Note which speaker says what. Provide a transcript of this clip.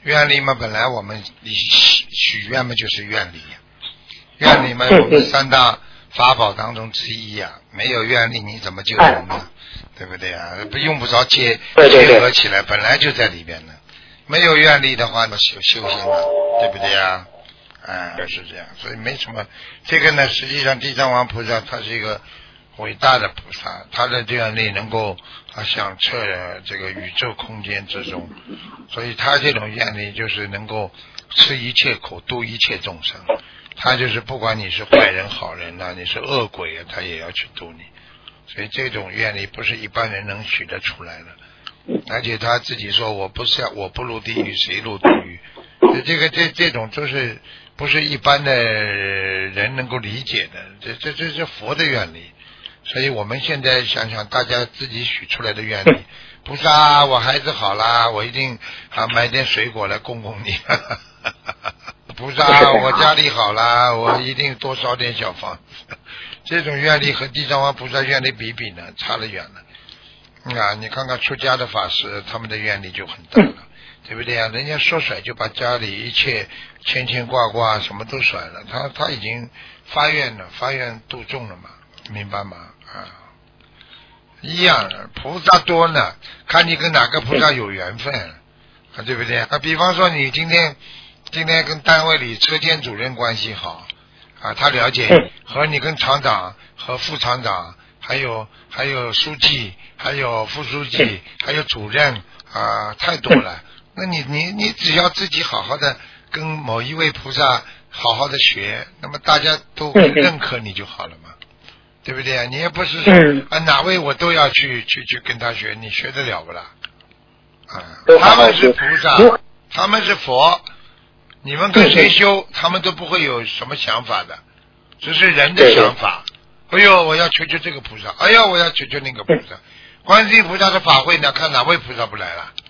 Speaker 1: 愿力嘛，本来我们许愿嘛就是愿力呀，愿力嘛我们三大法宝当中之一呀，没有愿力你怎么救人呢？对不对呀？不用不着结合起来，本来就在里边呢。没有愿力的话，那修行了，对不对呀？就是这样，所以没什么。这个呢，实际上地藏王菩萨他是一个伟大的菩萨，他的愿力能够响彻这个宇宙空间之中，所以他这种愿力就是能够吃一切苦，度一切众生。他就是不管你是坏人好人啊，你是恶鬼啊，他也要去度你。所以这种愿力不是一般人能许得出来的。而且他自己说我不入地狱谁入地狱，这种就是不是一般的人能够理解的，这是佛的愿力。所以我们现在想想大家自己许出来的愿力，菩萨我孩子好啦，我一定买点水果来供供你菩萨我家里好啦，我一定多烧点小房子。这种愿力和地藏王菩萨愿力比呢差得远了。你看看出家的法师，他们的愿力就很大了，对不对啊？人家说甩就把家里一切牵挂什么都甩了，他已经发愿了，发愿度众了嘛，明白吗？一样的，菩萨多呢，看你跟哪个菩萨有缘分，对不对？比方说你今天跟单位里车间主任关系好他了解和你跟厂长和副厂长还有书记，还有副书记，还有主任太多了。那你只要自己好好的跟某一位菩萨好好的学，那么大家都认可你就好了嘛，对不对啊？你也不是说哪位我都要去跟他学，你学得了不啦？他们是菩萨，他们是佛，你们跟谁修，他们都不会有什么想法的，只是人的想法。哎呦，我要求求这个菩萨，哎呦，我要求求那个菩萨。观世音菩萨的法会呢，看哪位菩萨不来了，